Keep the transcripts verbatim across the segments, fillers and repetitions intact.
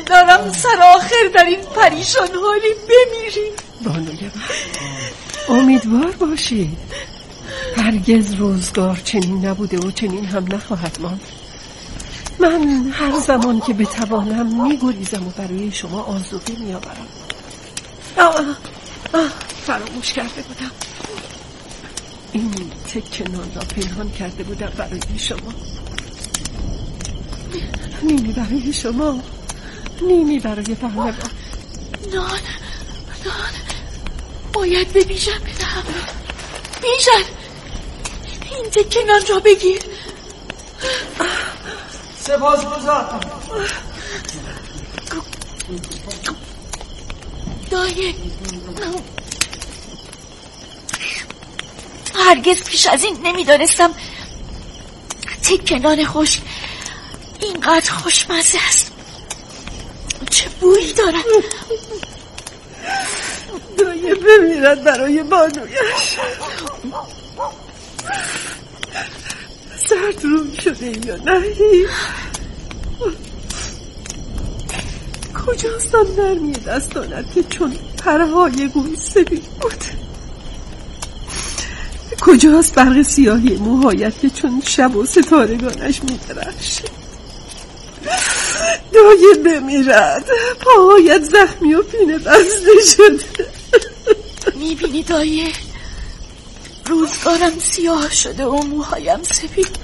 دارم سر آخر در این پریشان حالی بمیریم. بانوی من امیدوار باشید، هرگز روزگار چنین نبوده و چنین هم نخواهد ماند. من هر زمان که بتوانم میگریزم و برای شما آذوقه میآورم. آه آه فراموش کرده بودم، این تکه نان را پنهان کرده بودم برای شما. نیمی برای شما، نیمی برای پهلوان. نان نان باید به بیژن بدهم. بیژن این تکه نان را بگیر. سپاس گذارم. دایه هرگز پیش از این نمیدانستم تکه نان خشک اینقدر خوشمزه است. چه بویی دارد. دایه بمیرد برای بانویش. سرد روم شده یا نهی؟ کجاست آن نرمی دستانت که چون پرهای گوی سفید بود؟ کجاست برق سیاهی موهایت که چون شب و ستارگانش می‌درخشد؟ دایه بمیرد، پاهایت زخمی و پینه بسته شده. میبینی دایه روزگارم سیاه شده و موهایم سفید.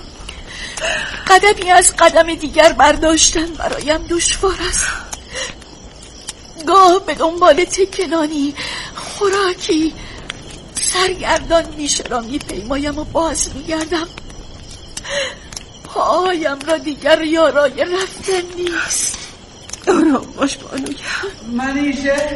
قدمی از قدم دیگر برداشتن برایم دشوار است. گاه به دنبال تکنانی خوراکی سرگردان میشه را میپیمایم و باز میگردم. پاهایم را دیگر یارای رفتن نیست. آرام باش بانویم. منیشه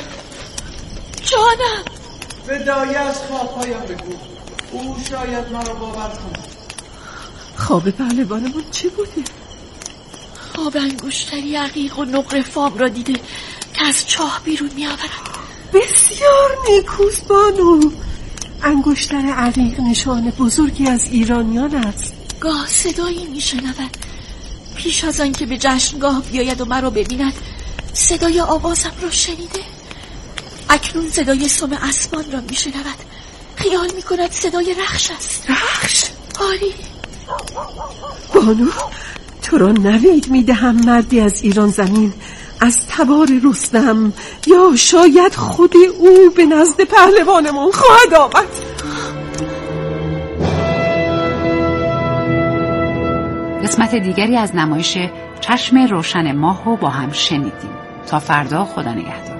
جانم. به دایه از خوابهایم بگو، او شاید مرا باور کنه. خواب پهلوانمون چه بوده؟ خواب انگشتری عقیق و نقره فام را دیده که از چاه بیرون می آورد. بسیار نیکوست بانو. انگشتر عقیق نشان بزرگی از ایرانیان است. گاه صدایی می شنود. پیش از آن که به جشنگاه بیاید و مرا ببیند صدای آوازم را شنیده. اکنون صدای سم اسمان را می شنود. خیال می کند صدای رخش است. رخش؟ آری. بانو تو را نوید می دهم مردی از ایران زمین، از تبار رستم، یا شاید خود او به نزد پهلوانمون خواهد آمد. قسمت دیگری از نمایش چشم روشن ماه رو با هم شنیدیم. تا فردا، خدا نگهدار.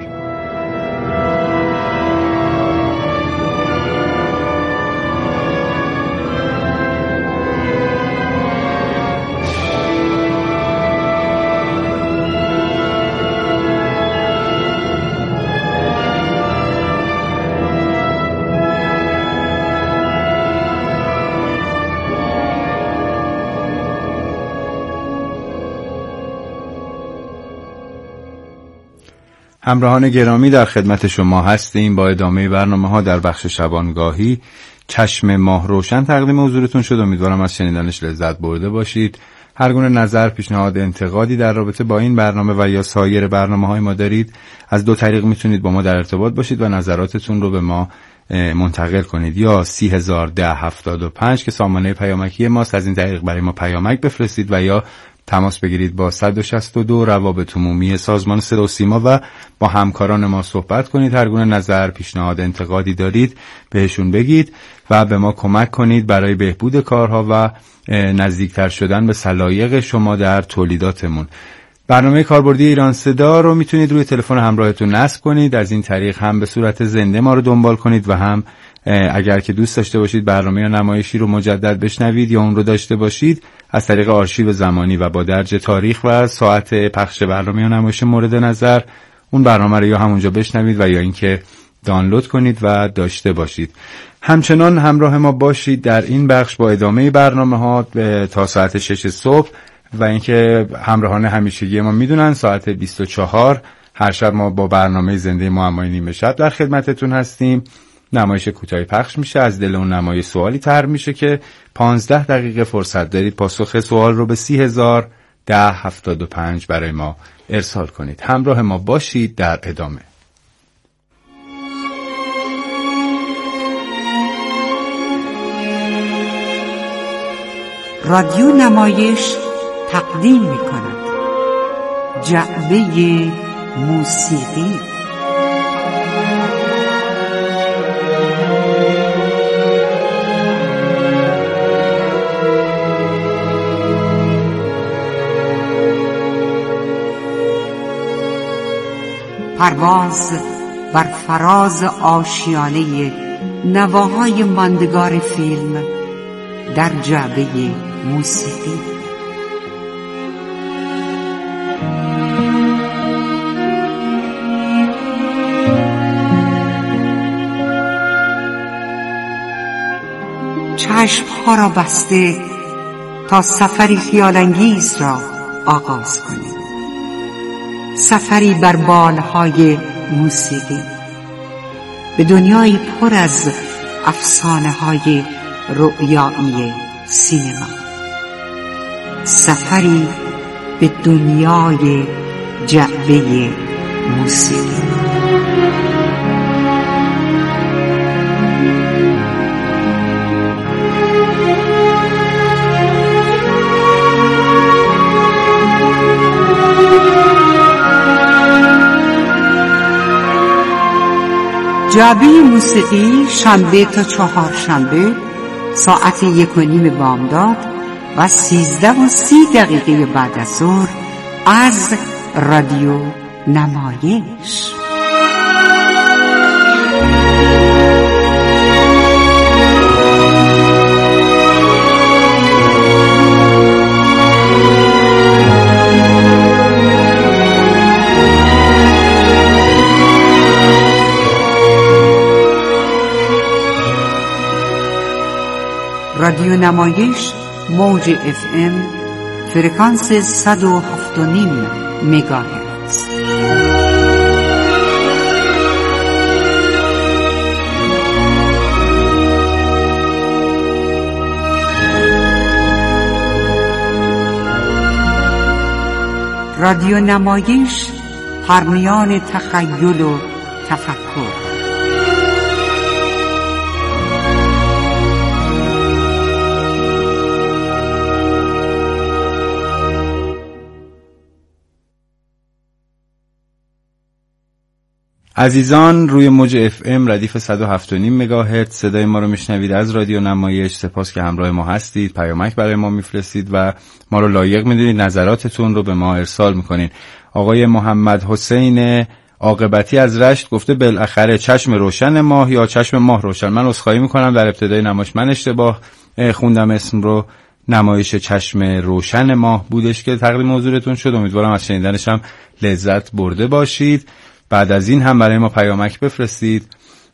همراهان گرامی، در خدمت شما هستیم با ادامه برنامه ها در بخش شبانگاهی. چشم ماه روشن تقدیم حضورتون شد. امیدوارم از شنیدنش لذت برده باشید. هر گونه نظر، پیشنهاد، انتقادی در رابطه با این برنامه و یا سایر برنامه های ما دارید، از دو طریق میتونید با ما در ارتباط باشید و نظراتتون رو به ما منتقل کنید. یا سی هزار ده هفتاد و پنج که سامانه پیامکی ماست، از این طریق برای ما پیامک بفرستید، و یا تماس بگیرید با صد و شصت و دو روابط عمومی سازمان صدا و سیما و با همکاران ما صحبت کنید. هر گونه نظر، پیشنهاد، انتقادی دارید بهشون بگید و به ما کمک کنید برای بهبود کارها و نزدیکتر شدن به سلایق شما در تولیداتمون. برنامه کاربردی ایران صدا رو میتونید روی تلفن همراهتون نصب کنید. از این طریق هم به صورت زنده ما رو دنبال کنید و هم اگر که دوست داشته باشید برنامه یا نمایشی رو مجدد بشنوید یا اون رو داشته باشید، از طریق آرشیو زمانی و با درج تاریخ و ساعت پخش برنامه یا نمایش مورد نظر اون برنامه رو یا همونجا بشنوید و یا اینکه دانلود کنید و داشته باشید. همچنان همراه ما باشید در این بخش با ادامه برنامه ها تا ساعت شش صبح، و اینکه همراهان همیشگی ما میدونن ساعت بیست و چهار هر شب ما با برنامه زنده معمای نیمه شب در خدمتتون هستیم. نمایش کوتاهی پخش میشه، از دل اون نمایش سوالی طرح میشه که پانزده دقیقه فرصت دارید پاسخ سوال رو به سی هزار ده هفتاد و پنج برای ما ارسال کنید. همراه ما باشید در ادامه. رادیو نمایش تقدیم می کند جعبه موسیقی. پرواز بر فراز آشیانه نواهای ماندگار فیلم در جعبه موسیقی. چشمها را بسته تا سفری خیالانگیز را آغاز کنیم، سفری بر بالهای موسیقی به دنیایی پر از افسانه های رؤیایی سینما، سفری به دنیای جعبه موسیقی. جعبه موسیقی شنبه تا چهارشنبه ساعت یک و نیم بامداد و سیزده و سی دقیقه بعد از ظهر از رادیو نمایش. رادیو نمایش موج اف ام فرکانس صد و هفت و نیم مگاهرتز. رادیو نمایش پرمیان تخیل و تفکر. عزیزان، روی موج اف ام ردیف صد و هفت و نیم مگاهرتز صدای ما رو میشنوید از رادیو نمایش. سپاس که همراه ما هستید، پیامک برای ما میفرستید و ما رو لایق میدونید، نظراتتون رو به ما ارسال میکنین. آقای محمد حسین عاقبتی از رشت گفته بالاخره چشم روشن ماه یا چشم ماه روشن. من عذرخواهی میکنم، در ابتدای نمایش من اشتباه خوندم اسم رو. نمایش چشم روشن ماه بودش که تقدیم حضورتون شد. امیدوارم از شنیدنش هم لذت برده باشید. بعد از این هم برای ما پیامک بفرستید.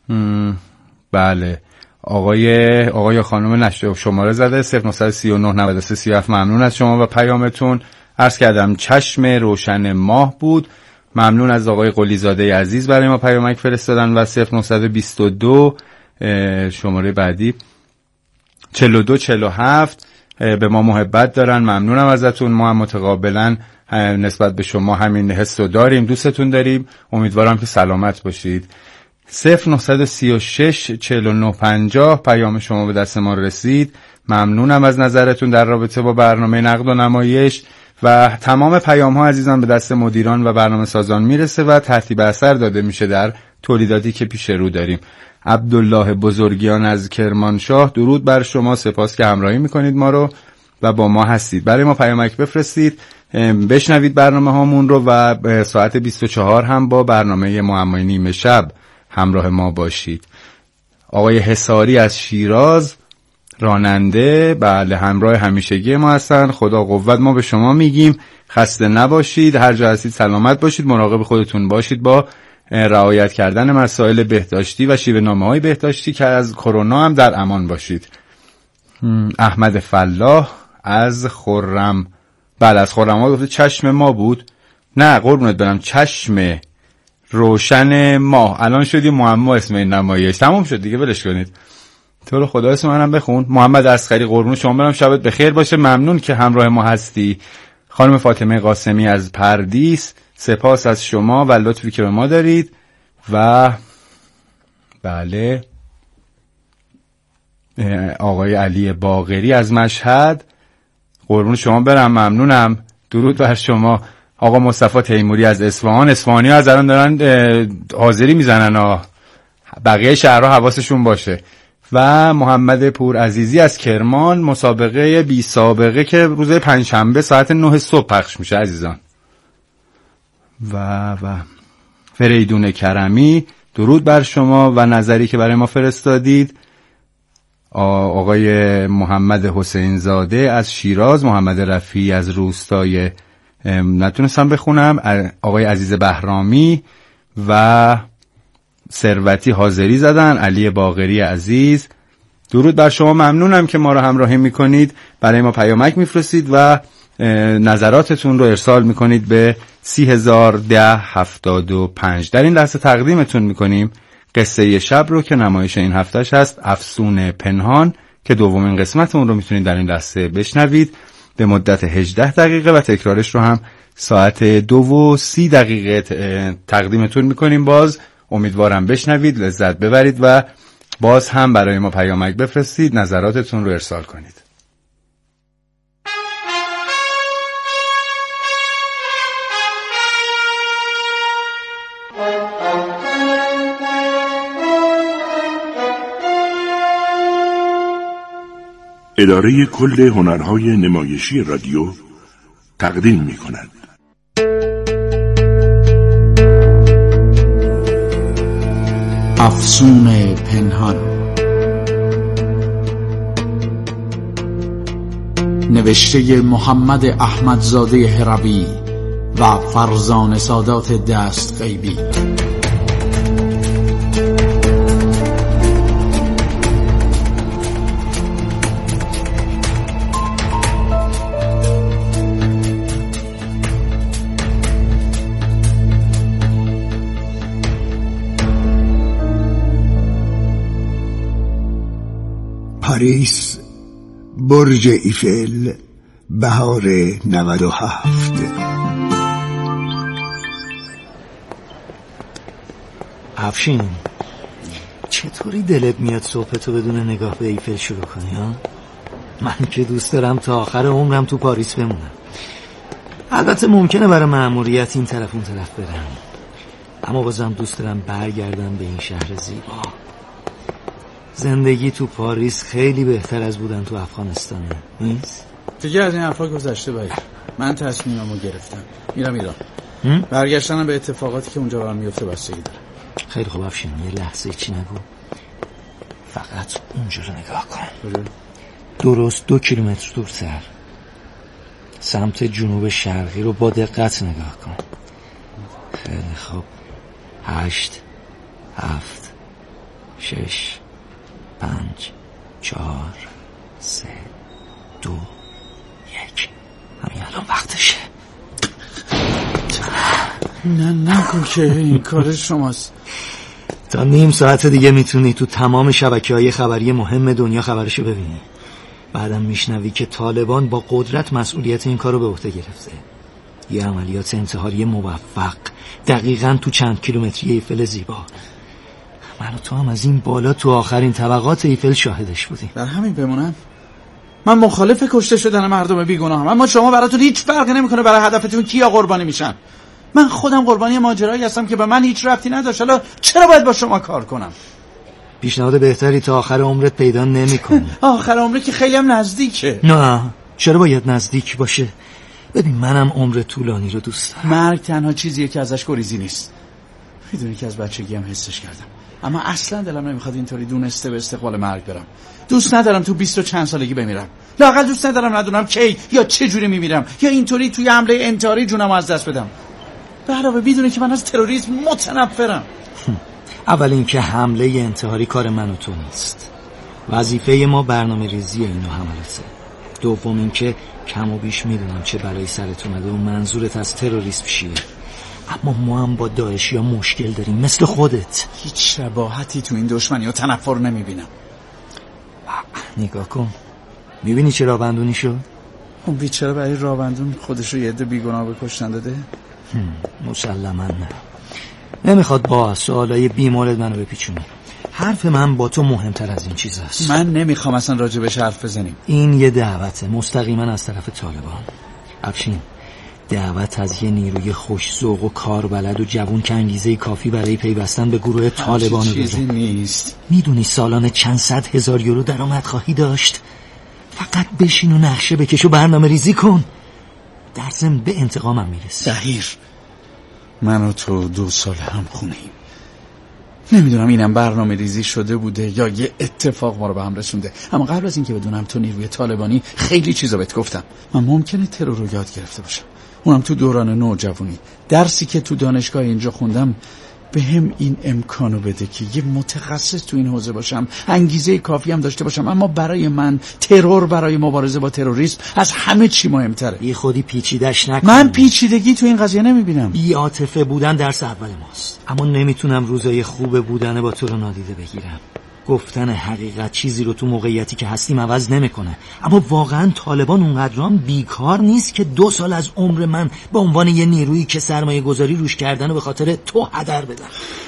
بله، آقای آقای یا خانم نشته شماره زده صفر نه سه نه نود و سه سی و هفت. ممنون از شما و پیامتون. عرض کردم چشم روشن ماه بود. ممنون از آقای قلیزاده عزیز برای ما پیامک فرستادن و صفر نه دو دو شماره بعدی چهل و دو چهل و هفت به ما محبت دارن. ممنونم ازتون. ما هم متقابلا نسبت به شما همین حس رو داریم، دوستتون داریم. امیدوارم که سلامت باشید. صفر نه سه شش چهل و نه پنجاه پیام شما به دست ما رسید. ممنونم از نظرتون در رابطه با برنامه نقد و نمایش و تمام پیام ها عزیزان به دست مدیران و برنامه سازان میرسه و ترتیب اثر داده میشه در تولیداتی که پیش رو داریم. عبدالله بزرگیان از کرمانشاه، درود بر شما، سپاس که همراهی میکنید ما رو و با ما هستید. برای ما پیامک بفرستید، بشنوید برنامه هامون رو و ساعت بیست و چهار هم با برنامه معمای نیمه شب همراه ما باشید. آقای حصاری از شیراز، راننده، بله، همراه همیشگی ما هستن. خدا قوت، ما به شما میگیم خسته نباشید، هر جا هستید سلامت باشید، مراقب خودتون باشید با رعایت کردن مسائل بهداشتی و شیوه نامه‌های بهداشتی که از کرونا هم در امان باشید. احمد فلاح از خرم، بله از خرم ها گفته چشم ما بود. نه قربونت برم، چشم روشن ماه. الان شدی معما اسم این نمایش، تموم شد دیگه، ولش کنید. تو رو خدا اسم منم بخون. محمد اصغری، قربون شما برم، شبت بخیر باشه. ممنون که همراه ما هستی. خانم فاطمه قاسمی از پردیس، سپاس از شما و لطفی که به ما دارید. و بله آقای علی باقری از مشهد، قربون شما برم، ممنونم، درود بر شما. آقا مصطفی تیموری از اصفهان، اصفهانی ها از الان دارن حاضری میزنن ها، بقیه شهرها حواسشون باشه. و محمد پور عزیزی از کرمان، مسابقه بی سابقه که روز پنجشنبه ساعت نه صبح پخش میشه عزیزان. و و فریدون کرمی، درود بر شما و نظری که برای ما فرستادید. آقای محمد حسین زاده از شیراز، محمد رفیعی از روستای نتونستم بخونم، آقای عزیز بهرامی و ثروتی حاضری زدن، علی باقری عزیز، درود بر شما، ممنونم که ما رو همراهی میکنید، برای ما پیامک میفرستید و نظراتتون رو ارسال میکنید به سی هزار ده هفتاد و پنج. در این لحظه تقدیمتون میکنیم قصه شب رو که نمایش این هفتهش هست، افسون پنهان، که دومین قسمت اون رو میتونید در این لحظه بشنوید به مدت هجده دقیقه و تکرارش رو هم ساعت دو و سی دقیقه تقدیمتون میکنیم. باز امیدوارم بشنوید، لذت ببرید و باز هم برای ما پیامک بفرستید، نظراتتون رو ارسال کنید. اداره کل هنرهای نمایشی رادیو تقدیم می کند. افسون پنهان، نوشته محمد احمدزاده هروی و فرزانه سادات دست غیبی. پاریس، برج ایفل، بهار نود و هفت. افشین، چطوری دلت میاد صبح تو بدون نگاه به ایفل شروع کنی ها؟ من که دوست دارم تا آخر عمرم تو پاریس بمونم. البته ممکنه برای مأموریت این طرف اون طرف برم، اما بازم دوست دارم برگردم به این شهر زیبا. زندگی تو پاریس خیلی بهتر از بودن تو افغانستانه، نیست؟ دیگه از این حرفا گذشته باید. من تصمیممو گرفتم، میرم ایران. برگشتنم به اتفاقاتی که اونجا برام میفته بستگی داره. خیلی خوب افشین، یه لحظه چی نگو، فقط اونجا رو نگاه کن. درست دو کیلومتر دورتر سمت جنوب شرقی رو با دقت نگاه کن. خیلی خوب. هشت، هفت، شش، پنج، چهار، سه، دو، یک. همین الان وقتشه. نه نکن که این کار شماست. تا نیم ساعت دیگه میتونی تو تمام شبکه‌های خبری مهم دنیا خبرشو ببینی. بعدم میشنوی که طالبان با قدرت مسئولیت این کارو به عهده گرفته. یه عملیات انتحاری موفق دقیقاً تو چند کیلومتری ایفل زیبا. من و تو هم از این بالا تو آخرین طبقات ایفل شاهدش بودیم. در همین بمونم؟ من مخالف کشته شدن مردم بیگناهم، اما شما براتون هیچ فرقی نمیکنه برای هدفتون کیا قربانی میشن. من خودم قربانی ماجرایی هستم که به من هیچ ربطی نداشت. حالا چرا باید با شما کار کنم؟ پیشنهاد بهتری تا آخر عمرت پیدا نمی‌کنی. آخر عمرت که خیلی هم نزدیکه. نه، چرا باید نزدیک باشه؟ ببین منم عمر طولانی رو دوست دارم. مرگ تنها چیزیه که ازش گریزی نیست. میدونی که از بچگی هم حسش کردم، اما اصلا دلم نمیخواد اینطوری دونسته به استقبال مرگ برم. دوست ندارم تو بیست و چند سالگی بمیرم. لااقل دوست ندارم ندونم کی یا چه جوری میمیرم، یا اینطوری توی حمله انتحاری جونمو از دست بدم. به علاوه بدونی که من از تروریسم متنفرم. اول اینکه حمله انتحاری کار من و تو نیست. وظیفه ما برنامه ریزی این نوع حملاته. دوم اینکه کم و بیش میدونم چه بلایی سرت اومده و منظورت از تروریسم چیه. اما ما هم با داعشی ها مشکل داریم مثل خودت. هیچ شباهتی تو این دشمنی و تنفر نمیبینم. نگاه کن، میبینی چرا بندونی شد؟ اون بیچاره برای راوندون خودش رو یه عده بیگناه بکشتن داده؟ مسلما نه. نمیخواد با سوالای بیمورد منو بپیچونی. حرف من با تو مهمتر از این چیز است. من نمیخوام اصلا راجبش حرف بزنیم. این یه دعوته مستقیما از طرف طالبان. افشین، دعوت از یه نیروی خوش ذوق و کاربلد و جوون که انگیزه کافی برای پیوستن به گروه طالبان رو چیزی نیست. میدونی سالانه چند صد هزار یورو درآمد خواهی داشت؟ فقط بشین و نقشه بکش و برنامه ریزی کن. در ضمن به انتقامم میرسی. دهیر، من و تو دو سال هم خونه ایم. نمیدونم اینم برنامه ریزی شده بوده یا یه اتفاق ما رو به هم رسونده، اما قبل از اینکه بدونم تو نیروی طالبانی خیلی چیزا بهت گفتم. من ممکنه ترور رو یاد گرفته باشم، اونم تو دوران نوجوانی. درسی که تو دانشگاه اینجا خوندم به هم این امکانو بده که یه متخصص تو این حوزه باشم، انگیزه کافی هم داشته باشم. اما برای من ترور برای مبارزه با تروریسم از همه چی مهمتره. بی خودی پیچیدش نکن. من پیچیدگی تو این قضیه نمیبینم. بی عاطفه بودن درس اول ماست، اما نمیتونم روزای خوب بودن با تو رو نادیده بگیرم. گفتن حقیقت چیزی رو تو موقعیتی که هستیم عوض نمیکنه. اما واقعا طالبان اونقدرام بیکار نیست که دو سال از عمر من به عنوان یه نیرویی که سرمایه گذاری روش کردن و به خاطر تو هدر بدم.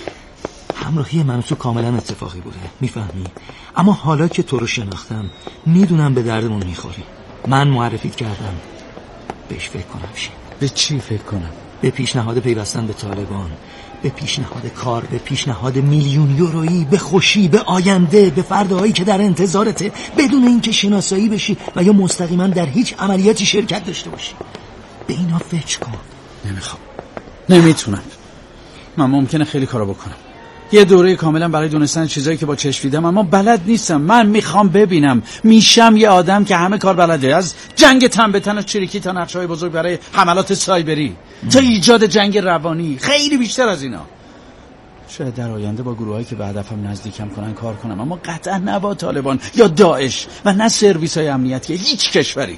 همراهی من تو کاملا اتفاقی بوده، میفهمی؟ اما حالا که تو رو شناختم میدونم به دردمون میخوری. من معرفیت کردم، بهش فکر کنم. شیم به چی فکر کنم؟ به پیشنهاد پیوستن به طالبان، به پیشنهاد کار، به پیشنهاد میلیون یورویی، به خوشی، به آینده، به فرداهایی که در انتظارته، بدون اینکه شناسایی بشی و یا مستقیما در هیچ عملیاتی شرکت داشته باشی. به اینا فکر کن. نمیخوام، نمیتونم. من ممکنه خیلی کارا بکنم، یه دوره کاملا برای دونستن چیزایی که با چشم دیدم، اما بلد نیستم. من میخوام ببینم. میشم یه آدم که همه کار بلده، از جنگ تن به تن و چریکی تا نقشه‌های بزرگ برای حملات سایبری تا ایجاد جنگ روانی، خیلی بیشتر از اینا. شاید در آینده با گروهایی که به هدفم نزدیکم کنن کار کنم، اما قطعا نه با طالبان یا داعش و نه سرویس‌های امنیتی هیچ کشوری.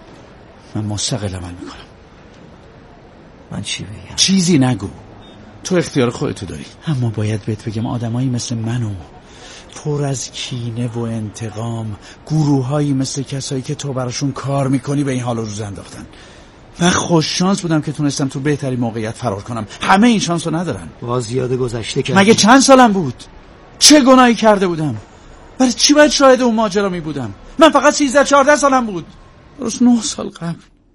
من مستقل عمل میکنم. من چی بگم؟ چیزی نگو، تو اختیار خودتو داری. اما باید بهت بگم آدمایی مثل منو پر از کینه و انتقام، گروهایی مثل کسایی که تو براشون کار میکنی به این حال روز انداختن. من خوش شانس بودم که تونستم تو بهترین موقعیت فرار کنم. همه این شانس رو ندارن. باز یاد گذشته کردی. مگه چند سالم بود؟ چه گناهی کرده بودم؟ برای چی باید شاهد اون ماجرا می بودم؟ من فقط سیزده چهارده سالم بود. درست نه سال قبل.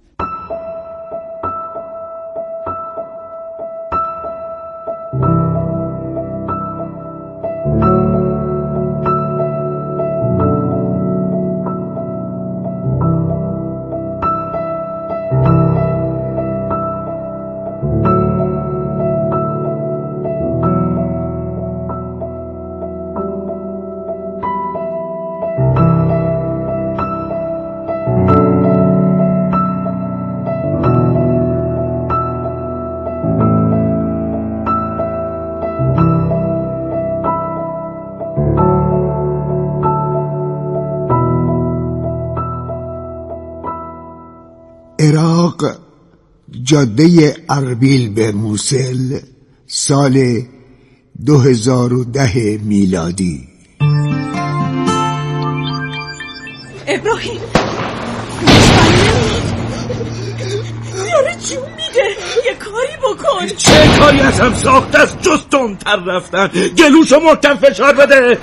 عراق، جاده اربیل به موصل، سال دو هزار و ده میلادی. ابراهیم داره جون میده، یه کاری بکن. چه کاری ازم ساخت است جز تندتر رفتن؟ گلوشو محکم فشار بده.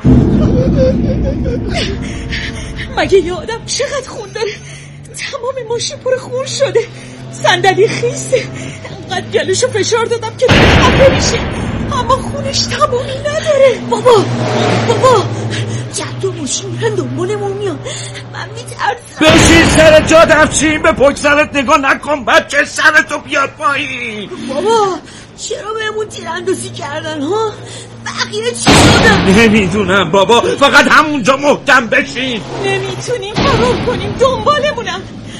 مگه یه آدم چقدر خون داره؟ تمام ماشین پر خون شده، صندلی خیسه. انقدر گلوشو فشار دادم که خفه میشه، اما خونش تمامی نداره. بابا بابا جد و ماشین میرن دنبالمون میان، من میترسم. بشین سر جا دفشین، به پشت سرت نگاه نکن بچه، سرتو بیاد پایین. بابا چرا بهمون تیراندازی کردن ها؟ بقیه چی شدن؟ نمیدونم بابا، فقط همونجا محکم بشین. نمیتونیم فرار کنیم، دنبالمونم.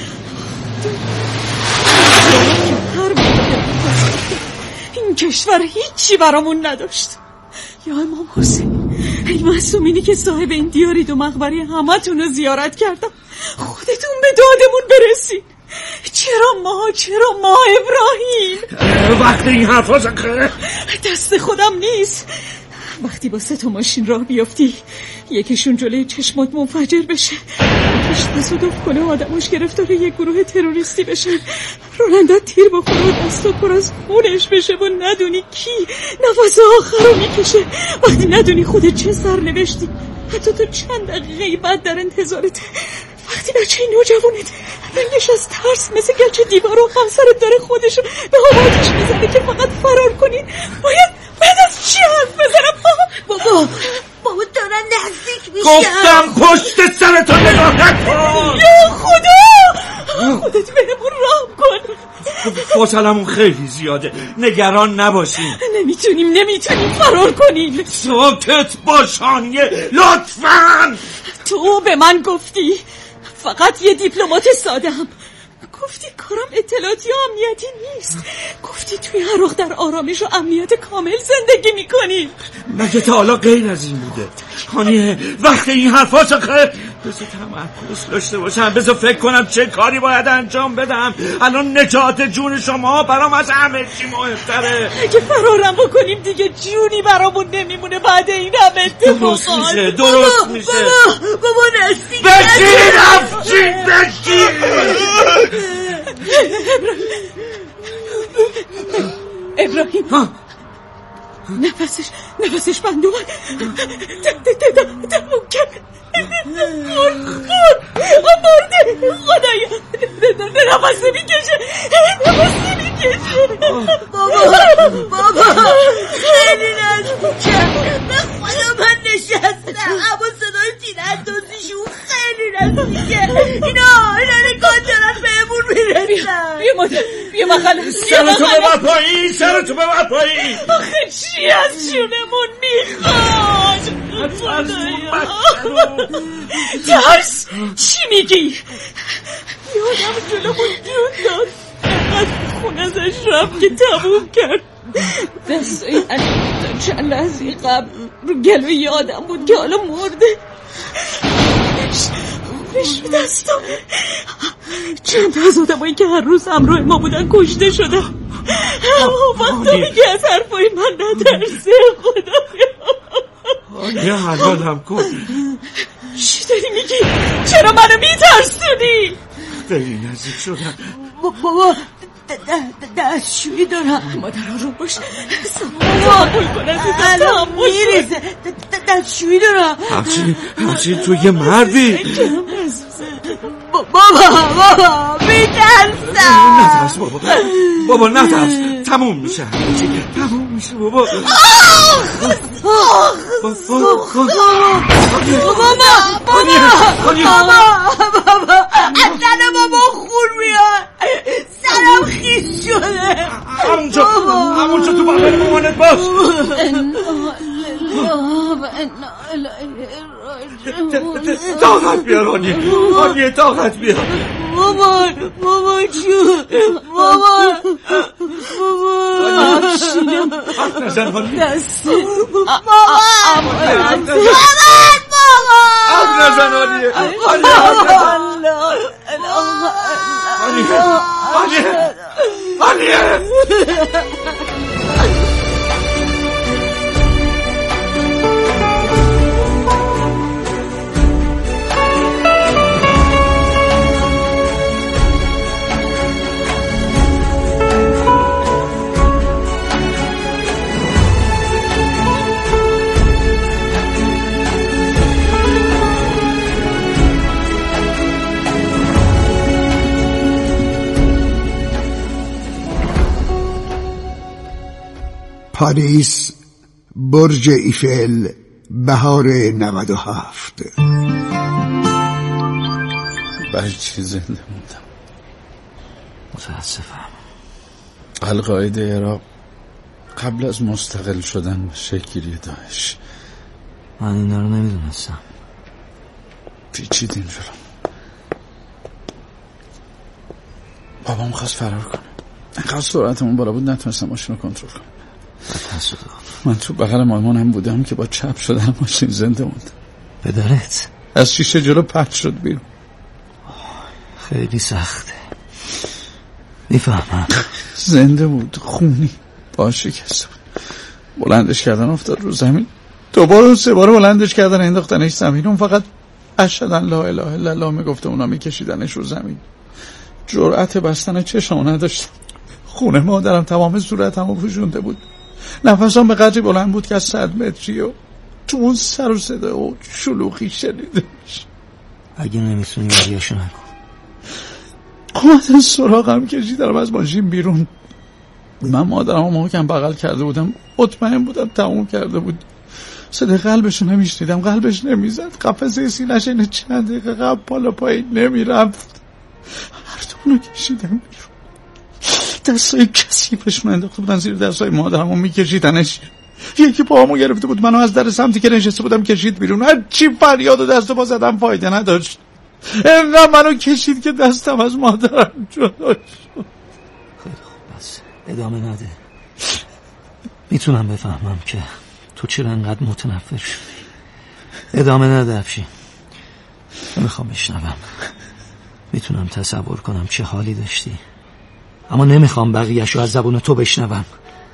این کشور هیچی برامون نداشت. یا امام حسین، ای معصومینی که صاحب این دیارید و مقبره همه تون رو زیارت کردم، خودتون به دادمون برسید. چرا ما چرا ما ابراهیم؟ وقتی این حرفا زکره دست خودم نیست. وقتی با سه تا ماشین راه بیافتی یکیشون جلوی چشمات منفجر بشه، یکیش تصادف کنه آدماش گرفتار یک گروه تروریستی بشن، راننده تیر بخوره و دستا پر از خونش بشه و ندونی کی نفس آخر رو میکشه، وقتی ندونی خودت چه سرنوشتی، حتی تو چند دقیقه بعد در انتظارته، وقتی بچه نوجوانت رنگش از ترس مثل گچ دیوار و همسرت داره خودشو به هوا آتیش میزنه که فقط فرار کنین، باید باید از چی حرف بزنم؟ بابا بابا دارن نزدیک میشن. گفتم پشت سرتو نگاه نکن. یا خدا خودت بهمون رحم کن. فاصلمون خیلی زیاده، نگران نباشین. نمیتونیم نمیتونیم فرار کنیم. ساکت باشانیه لطفاً. تو به من گفتی فقط یه دیپلمات ساده هم، گفتی کارم اطلاعاتی و امنیتی نیست، گفتی توی عراق در آرامش و امنیت کامل زندگی میکنی. مگه تا حالا غیر از این بوده؟ هانیه وقتی این حرفاش خیلی بذار تمرکز داشته باشم، بذار فکر کنم چه کاری باید انجام بدم. الان نجات جون شما برام از همه چی مهمتره. اگه فرارم بکنیم دیگه جونی برامون نمیمونه بعد این همه اتفاقات. درست میشه درست میشه. بابا بابا نزدیک بشین افشین بشین. ابراهیم ها. نفسش نفسش بند اومد، تموم کرد، خود خود مرده. خدایا نفس نمیکشه نفس نمیکشه. بابا بابا خیلی نزدیکه، به خدا من نشستم اما صدای تیراندازیشون خیلی نزدیکه. اینا اینا نگاه دارن بهمون میرسن. بیا مادر بیا مخلا سرتو ببر پایین سرتو ببر پایین. آخه چی از جونمون میخواد؟ ترس چی میگی؟ یادم جلومون جون داد، اینقدر خون ازش رفت که تموم کرد. دستای علی چند لحظه قبل رو گلوی آدم بود که حالا مرده. خونش رو دستم. چند از آدمایی که هر روز همراه ما بودن کشته شدن. اما تو میگی از حرفای من نترسه. خدایا یه حلالم کن. چی داری میگی؟ چرا منو میترسونی؟ خیلی نزدیک شدم. بابا دستشویی دارم. مادر رو باش تحمل کن عزیزم، تحمل میریزه. دستشویی دارم. همچین همچین تو یه مردی. بابا بابا میترسم. نترس بابا بابا نترس، تموم میشه تموم میشه بابا. بابا بابا از سر بابا خون میاد، سرم خیس شده. همونجا همونجا تو بغل مامانت باش. طاقت بیار هانیه هانیه طاقت بیار. بابا بابا جون بابا بابا شیدم حرف نزن هانیه. دست بابا بابا بابا حرف نزن هانیه هانیه هانیه هانیه هانیه. پاریس، برج ایفل، بهار نود و هفت. برای چی زنده موندم؟ متاسفم. القاعده عراق قبل از مستقل شدن به شکلی داعش. من اینا رو نمیدونستم. پیچیدیم جلوم. بابام خواست فرار کنه، اینقدر سرعتمون بالا بود نتونستم ماشین رو کنترل کنم. من تو بغل مامانم بودم که با چپ شدن ماشین زنده موند. پدرت از شیشه جلو پرت شد بیرون. خیلی سخته، میفهمم. زنده بود، خونی، پاش شکسته بود. بلندش کردن افتاد رو زمین، دوباره و سه بار بلندش کردن انداختنش زمین. اون فقط اشهد ان لا اله الا الله میگفته، اونا میکشیدنش رو زمین. جرأت بستن چشمو نداشتم. خونه مادرم تمام صورتمو پوشونده بود. نفسم به قدری بلند بود که از صد متری و تو اون سر و صدا و شلوغی شنیده میشه. اگه نمیتونی بریاشو نکن. اومدن سراغم کشیدم از ماشین بیرون. من مادرم محکم بغل کرده بودم، مطمئن بودم تموم کرده بود. صدای قلبشو نمیشنیدم، قلبش نمیزد. قفسه سینه‌ش این چند دقیقه قبل بالا پایین نمیرفت. هر دومونو کشیدم بیرون. دستای کثیفشون انداخته بودن زیر دستای مادرمو میکشیدنش. یکی پاهامو گرفته بود، منو از در سمتی که نشسته بودم کشید بیرون. هر چی فریاد و دست و پا زدم فایده نداشت. اینقدر منو کشید که دستم از مادرم جدا شد. خیلی خوب، بس ادامه نده. میتونم بفهمم که تو چرا انقدر متنفر شدی. ادامه نده افشین. نمیخوام بشنوم. میتونم تصور کنم چه حالی داشتی، اما نمیخوام بقیه‌شو از زبون تو بشنوم.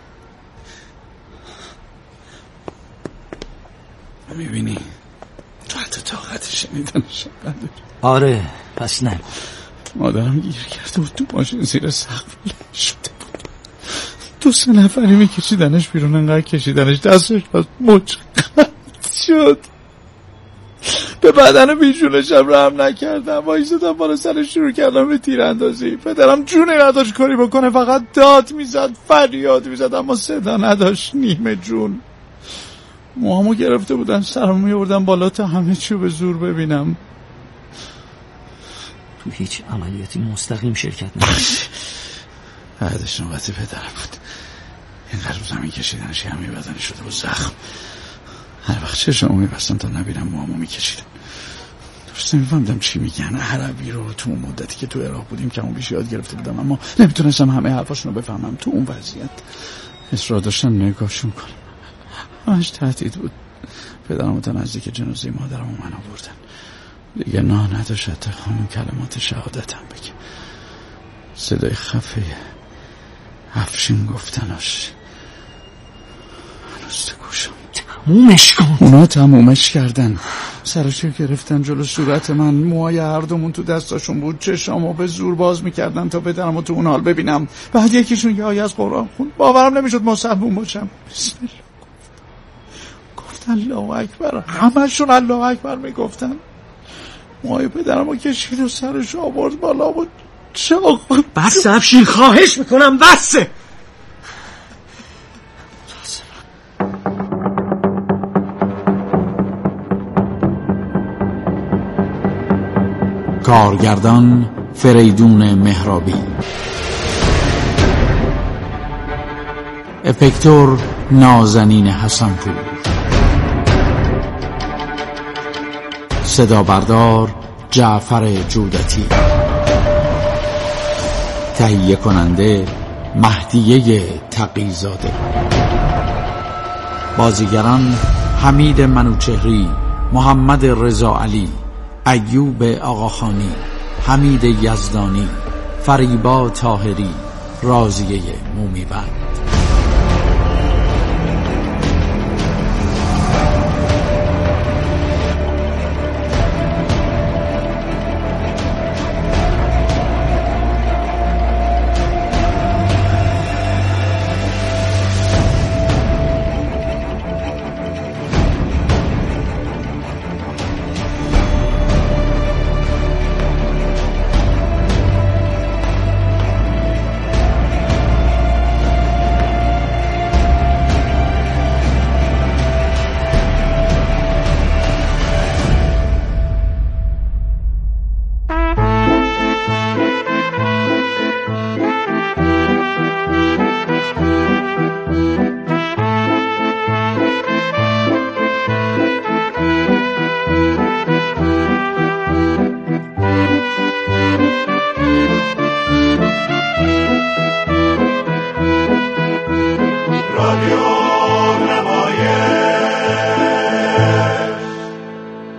میبینی تو حتی طاقت شنیدنش نداری. آره پس نه. مادرم گیر کرده بود تو ماشین زیر سقف شده بود. دو سه نفری میکشیدنش بیرون، انقدر کشیدنش دستش باز مچ شد. به بدن بیجونشم رحم نکردم. وایسادم بالا سرش شروع کردم به تیراندازی. پدرم جونه نداشت کاری بکنه، فقط داد میزد، فریاد میزد، اما صدا نداشت. نیمه جون. موهامو گرفته بودن، سرمو میوردن بالا تا همه چیو به زور ببینم. تو هیچ عملیاتی مستقیم شرکت نداشت. بعدش نوبتی پدرم بود. اینقدر رو زمین کشیدنش همه بدن شده بود زخم. هر وقت چشمو میبستم تا نبینم موهامو میکشیدن. درست نمیفهمدم چی میگن. عربی رو تو اون مدتی که تو عراق بودیم که اون بیش یاد گرفته بودم، اما نمیتونستم همه حرفاشونو بفهمم. تو اون وضعیت اصرار داشتم نگاهشون کنم. همش تهدید بود. پدرم تا نزدیک جنازه مادرم من آوردن. دیگه نه نداشت حتی همون کلمات شهادتم بگه. صدای خفه افشین گفتناش هنوز تو گوشم. تمومش کن. اونا تمومش کردن. سرشو گرفتن جلو صورت من. موهای هر دومون تو دستاشون بود. چشامو به زور باز میکردن تا پدرمو تو اون حال ببینم. بعد یکیشون یه آیه از قرآن خوند. باورم نمیشد مسلمون باشم. بسم الله گفتن الله اکبر. همشون الله اکبر میگفتن. موهای پدرمو کشید و سرش آورد بالا بود. چاق. بس افشین، خواهش میکنم بسه. کارگردان فریدون مهرابی، افکتور نازنین حسنپور، صدا بردار جعفر جودتی، تهیه کننده مهدیه تقی‌زاده. بازیگران حمید منوچهری، محمد رضا علی، ایوب آقاخانی، حمید یزدانی، فریبا طاهری، راضیه مومیبند.